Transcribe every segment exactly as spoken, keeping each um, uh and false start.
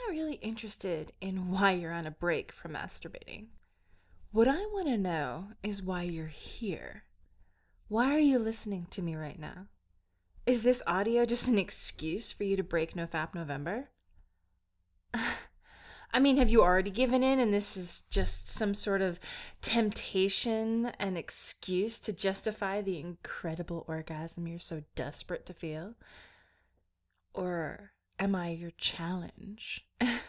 not really interested in why you're on a break from masturbating. What I want to know is why you're here. Why are you listening to me right now? Is this audio just an excuse for you to break NoFap November? I mean, have you already given in and this is just some sort of temptation and excuse to justify the incredible orgasm you're so desperate to feel? Or am I your challenge?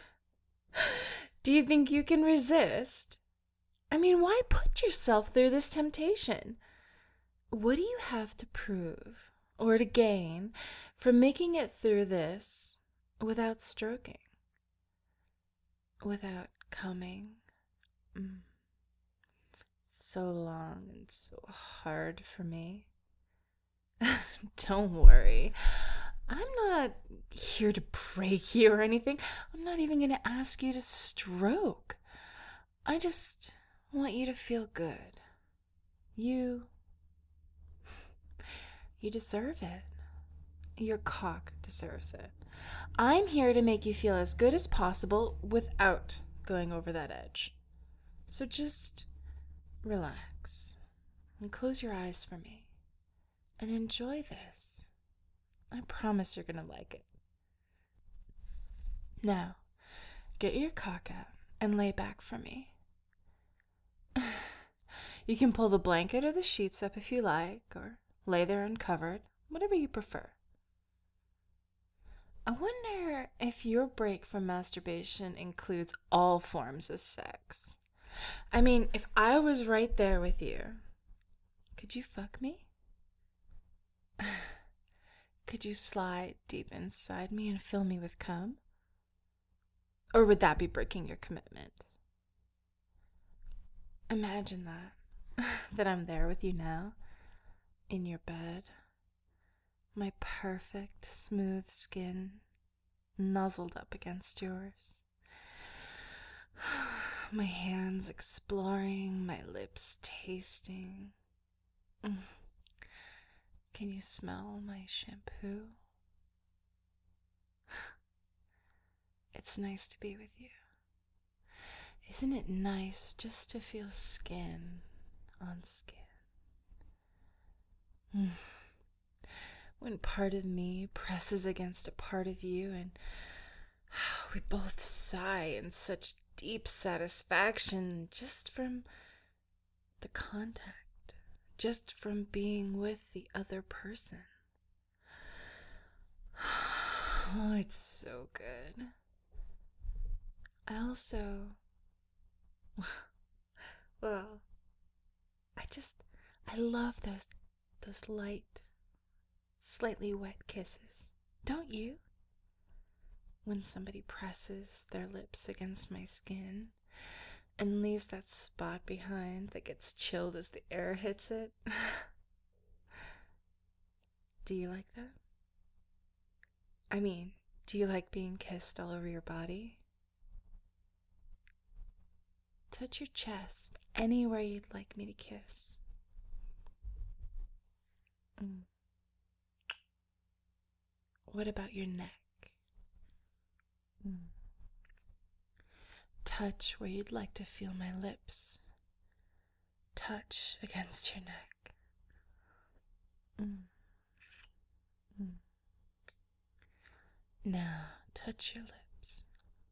Do you think you can resist? I mean, why put yourself through this temptation? What do you have to prove or to gain from making it through this without stroking? Without coming? Mm. So long and so hard for me. Don't worry. I'm not here to break you or anything. I'm not even going to ask you to stroke. I just want you to feel good. You... You deserve it. Your cock deserves it. I'm here to make you feel as good as possible without going over that edge. So just relax and close your eyes for me and enjoy this. I promise you're going to like it. Now, get your cock out and lay back for me. You can pull the blanket or the sheets up if you like, or lay there uncovered, whatever you prefer. I wonder if your break from masturbation includes all forms of sex. I mean, if I was right there with you, could you fuck me? Could you slide deep inside me and fill me with cum? Or would that be breaking your commitment? Imagine that, that I'm there with you now, in your bed, my perfect smooth skin nuzzled up against yours, my hands exploring, my lips tasting. Can you smell my shampoo? It's nice to be with you. Isn't it nice just to feel skin on skin? Mm. When part of me presses against a part of you and we both sigh in such deep satisfaction just from the contact, just from being with the other person. Oh, it's so good. I also, well, I just, I love those, those light, slightly wet kisses. Don't you? When somebody presses their lips against my skin and leaves that spot behind that gets chilled as the air hits it. Do you like that? I mean, do you like being kissed all over your body? Touch your chest anywhere you'd like me to kiss. Mm. What about your neck? Mm. Touch where you'd like to feel my lips. Touch against your neck. Mm. Mm. Now, touch your lips.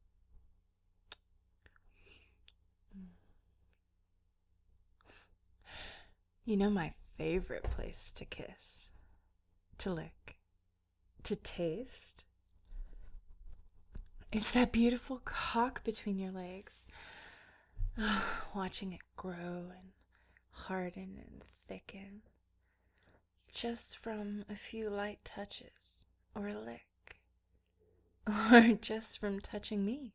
Mm. You know my favorite place to kiss, to lick, to taste? It's that beautiful cock between your legs. Watching it grow and harden and thicken. Just from a few light touches, or a lick, or just from touching me.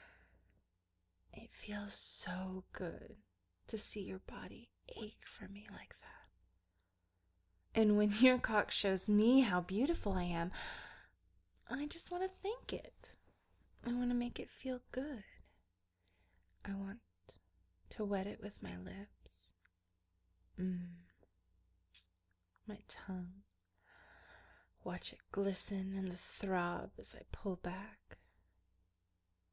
It feels so good to see your body ache for me like that. And when your cock shows me how beautiful I am, I just want to thank it. I want to make it feel good. I want to wet it with my lips. Mmm. My tongue. Watch it glisten and the throb as I pull back.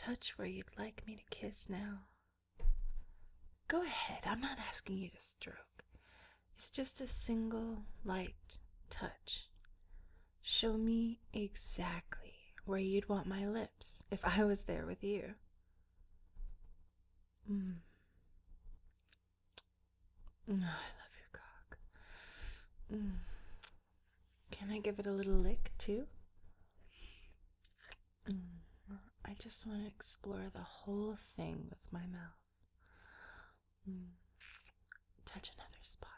touch where you'd like me to kiss now. Go ahead, I'm not asking you to stroke. It's just a single, light touch. Show me exactly where you'd want my lips if I was there with you. Mm. Oh, I love your cock. Mm. Can I give it a little lick, too? Mm. I just want to explore the whole thing with my mouth. Mm. Touch another spot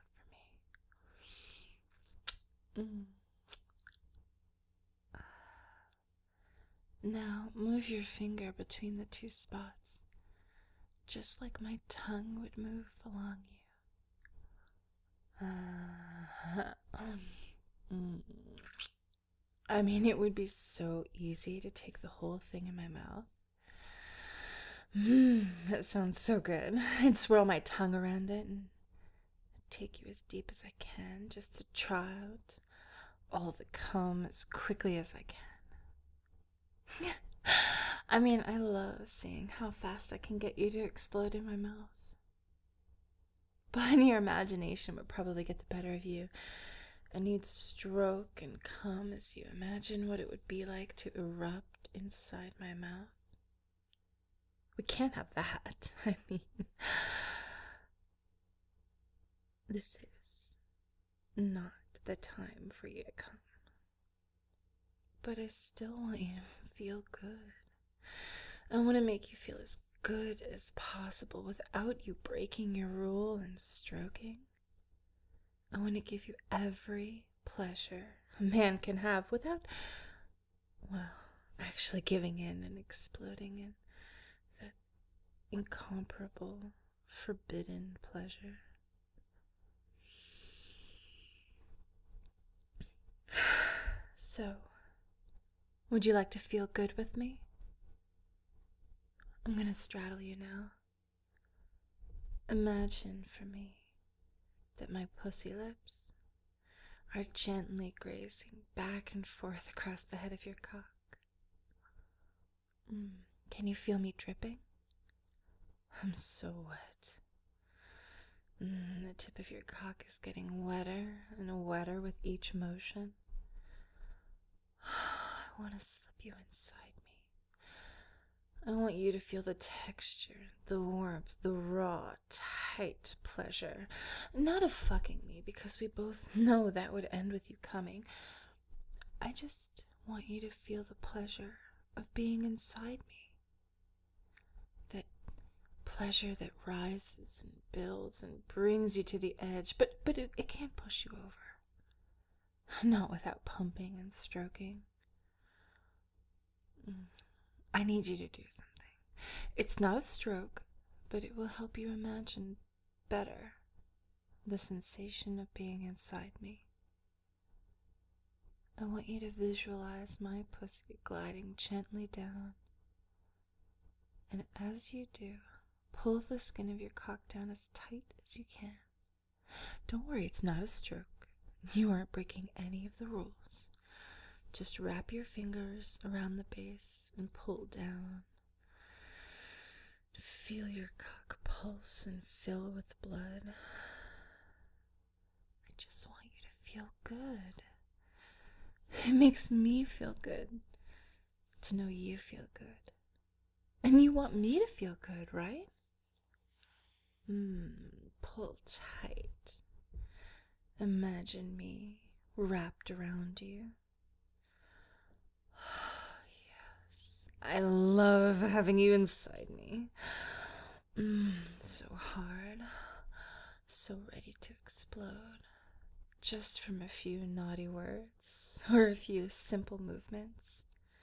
for me. Mm. Now move your finger between the two spots, just like my tongue would move along you. Uh, mm. I mean, it would be so easy to take the whole thing in my mouth. Mmm, that sounds so good. I'd swirl my tongue around it and take you as deep as I can, just to try out all the cum as quickly as I can. I mean, I love seeing how fast I can get you to explode in my mouth. But your imagination would probably get the better of you, and you'd stroke and cum as you imagine what it would be like to erupt inside my mouth. We can't have that. I mean, this is not the time for you to come. But I still want you to feel good. I want to make you feel as good as possible without you breaking your rule and stroking. I want to give you every pleasure a man can have without, well, actually giving in and exploding in that incomparable, forbidden pleasure. So, would you like to feel good with me? I'm gonna straddle you now. Imagine for me that my pussy lips are gently grazing back and forth across the head of your cock. Mm. Can you feel me dripping? I'm so wet. Mm, the tip of your cock is getting wetter and wetter with each motion. I want to slip you inside me. I want you to feel the texture, the warmth, the raw, tight pleasure. Not of fucking me, because we both know that would end with you coming. I just want you to feel the pleasure of being inside me. That pleasure that rises and builds and brings you to the edge, but, but it, it can't push you over. Not without pumping and stroking. I need you to do something. It's not a stroke, but it will help you imagine better the sensation of being inside me. I want you to visualize my pussy gliding gently down. And as you do, pull the skin of your cock down as tight as you can. Don't worry, it's not a stroke. You aren't breaking any of the rules. Just wrap your fingers around the base and pull down. Feel your cock pulse and fill with blood. I just want you to feel good. It makes me feel good to know you feel good. And you want me to feel good, right? Mmm, pull tight. Imagine me wrapped around you. Yes, I love having you inside me. Mmm, so hard, so ready to explode. Just from a few naughty words or a few simple movements.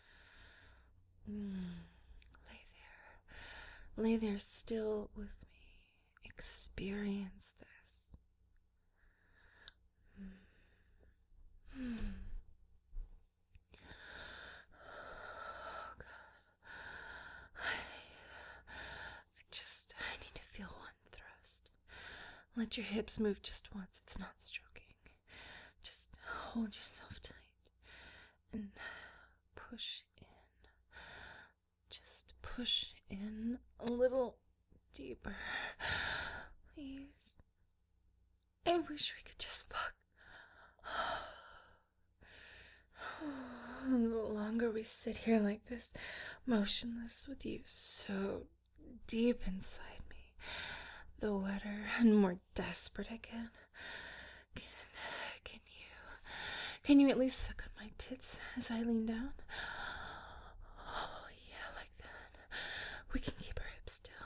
Mm, lay there. Lay there still with me. Experience this. Mm. Mm. Oh, God. I, I just, I need to feel one thrust. Let your hips move just once. It's not stroking. Just hold yourself tight and push in. Just push in a little deeper. Please. I wish we could just fuck. The longer we sit here like this, motionless with you so deep inside me, the wetter and more desperate I get. Can, can you, can you at least suck on my tits as I lean down? Oh, yeah, like that. We can keep our hips still.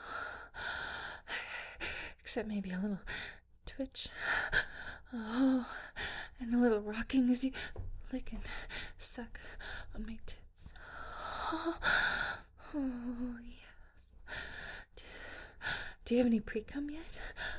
Except maybe a little twitch. Oh, and a little rocking as you lick and suck on my tits. Oh, oh yes. Do, do you have any pre-cum yet?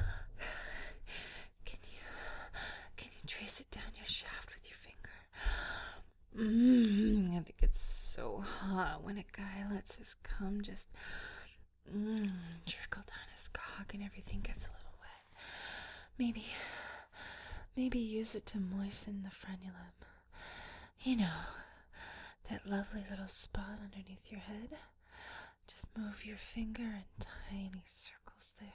Can you, can you trace it down your shaft with your finger? Mmm, I think it's so hot when a guy lets his cum just mm, trickle down his cock and everything gets a little wet. Maybe, maybe use it to moisten the frenulum. You know, that lovely little spot underneath your head. Just move your finger in tiny circles there.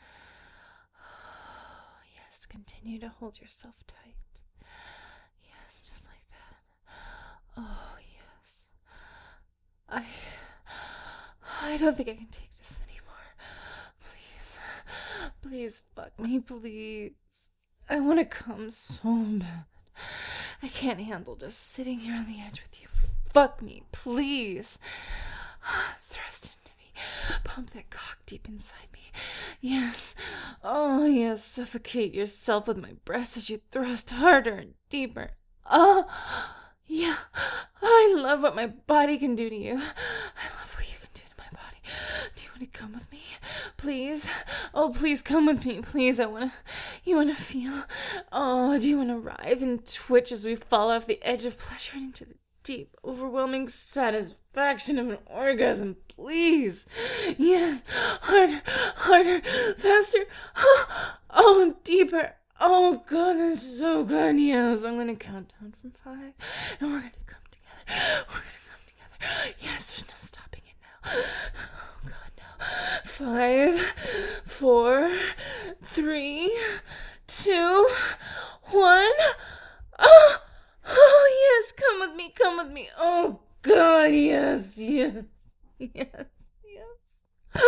Oh, yes, continue to hold yourself tight. Yes, just like that. Oh, yes. I... I don't think I can take this anymore. Please. Please fuck me, please. I want to come so bad. I can't handle just sitting here on the edge with you. Fuck me, please. Thrust into me. Pump that cock deep inside me. Yes. Oh, yes. Suffocate yourself with my breasts as you thrust harder and deeper. Oh, yeah. I love what my body can do to you. I love what you can do to my body. Do you want to come with me? Please? Oh, please come with me. Please, I want to... You want to feel... Oh, do you want to writhe and twitch as we fall off the edge of pleasure and into the deep, overwhelming satisfaction of an orgasm? Please. Yes. Harder, harder, faster. Oh, deeper. Oh, God, that's so good. Yes, I'm going to count down from five, and we're going to come together. We're going to come together. Yes, there's no stopping it now. Oh, God, no. Five, four, three, two, one. Oh, oh, yes, come with me, come with me. Oh, God, yes, yes, yes, yes.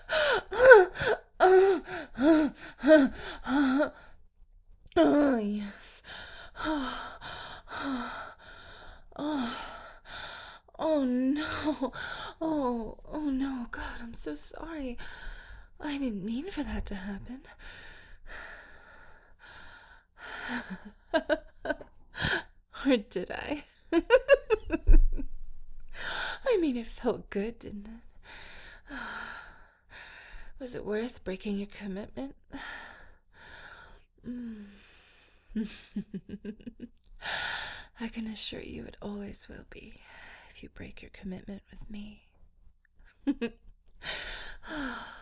Oh, oh, oh, oh. Oh, yes. Oh, oh, oh, no. Oh, oh, no. God, I'm so sorry. I didn't mean for that to happen. Or did I? I mean, it felt good, didn't it? Was it worth breaking your commitment? Mm. I can assure you it always will be if you break your commitment with me.